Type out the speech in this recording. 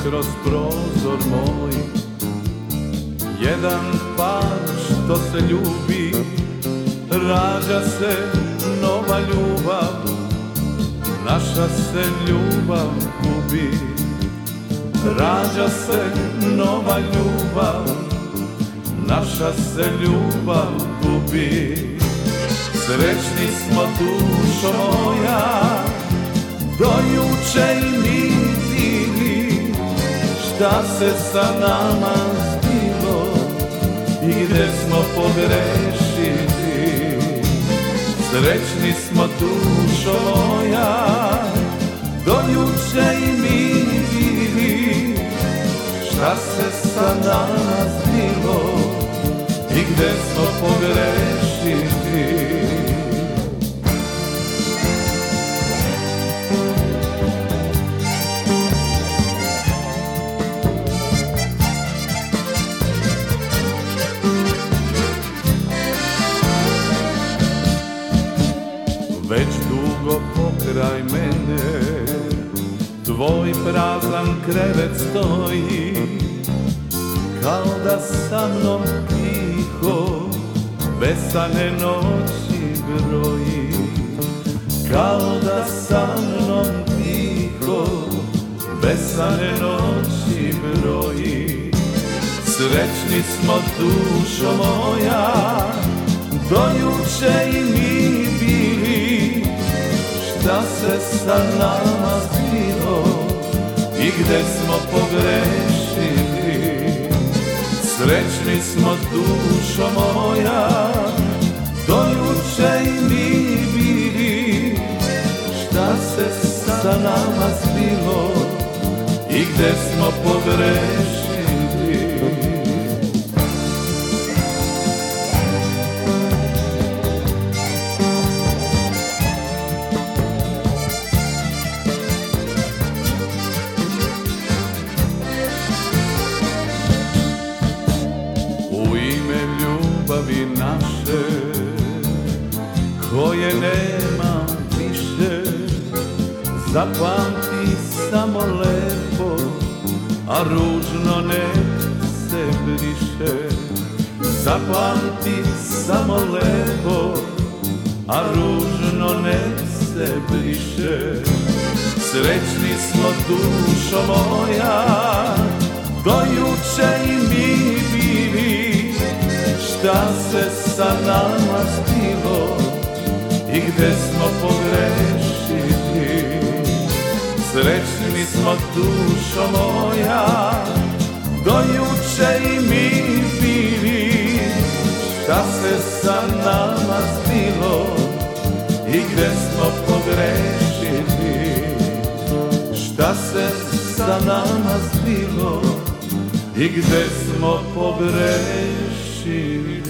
kroz prozor moj. Jedan par što se ljubi, rađa se nova ljubav, naša se ljubav gubi. Rađa se nova ljubav, naša se ljubav gubi. Srećni smo, dušo moja, do juče i mi bili. Šta se sa nama zbilo i gde smo pogrešili? Srećni smo, dušo moja, do juče i mi bili. Šta se sa nama zbilo i gde smo pogrešili? Već dugo pokraj mene tvoj prazan krevet stoji, kao da sa mnom tiho besane noći broji. Kao da sa mnom tiho besane noći broji. Srećni smo, dušo moja, do juče i mi bili. Šta se sa nama zbilo i gde smo pogrešili? Srećni smo, dušo moja, do juče i mi bili. Šta se sa nama zbilo i gde smo pogrešili? U ime ljubavi naše, koje nema više, zapamti samo lepo, a ružno nek se briše. Zapamti samo lepo, a ružno nek se briše. Srećni smo, dušo moja, do juče i mi bili. Šta se sa nama zbilo i gde smo pogrešili? Srećni smo, dušo moja, do juče i mi bili. Šta se sa nama zbilo i gde smo pogrešili? Šta se sa nama zbilo i gde smo pogrešili?